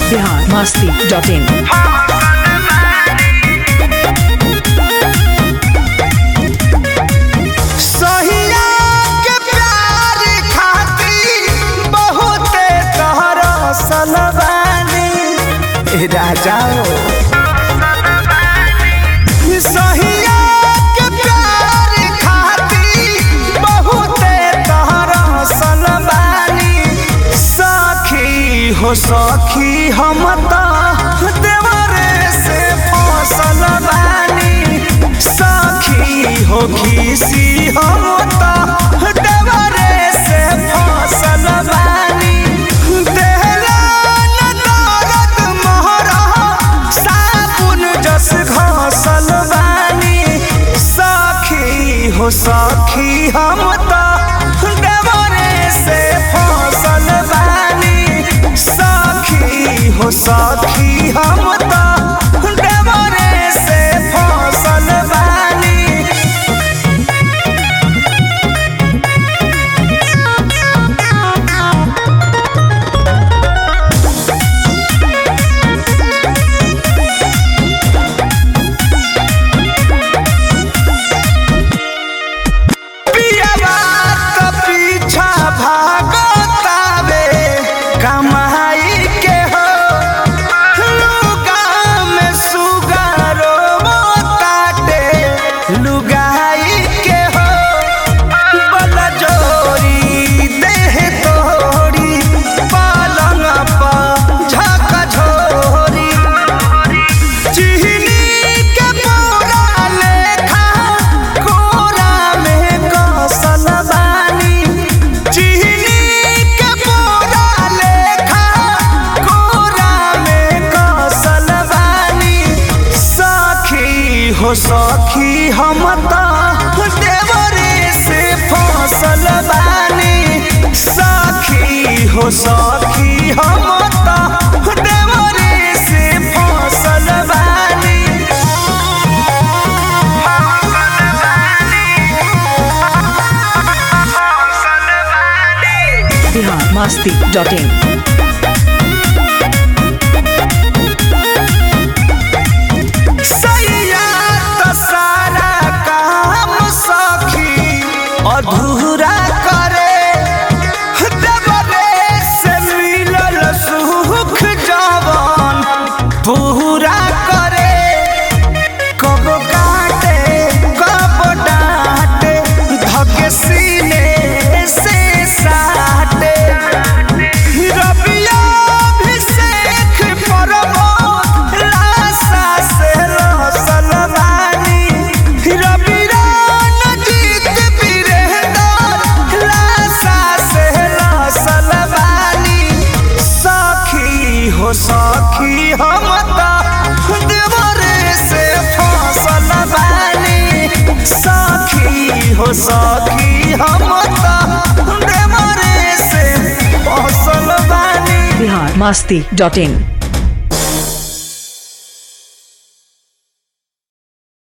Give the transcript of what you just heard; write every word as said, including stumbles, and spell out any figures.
Bihar Masti dot इन। राजा सहिया के प्यार खाती बहुते तहरा सलबानी सखी हो सखी हम तो देवरे से फसल बानी सखी हो खीसी हम तो देवरे से फसल बानी घासल बानी सखी हो सखी हम तो देवरे से फसल बानी सखी हो सखी हम तो देवरे से फसल बानी। हो सखी हम तो देवरे से फसल बानी सखी हो सखी हम तो देवरे से फसल बानी। Bihar Masti dot in. अधूरा करे देवरे से मिलल सुख जवन पूरा करे कब काटे कब डांटे धके सीने से साटे रबिया अभिषेक परबो लाशा से रसल बानी रबिया हो सखी हम तो देवरे से फसल बानी सखी हो सखी हम तो देवरे से फसल बानी। बिहार मस्ती डॉट इन।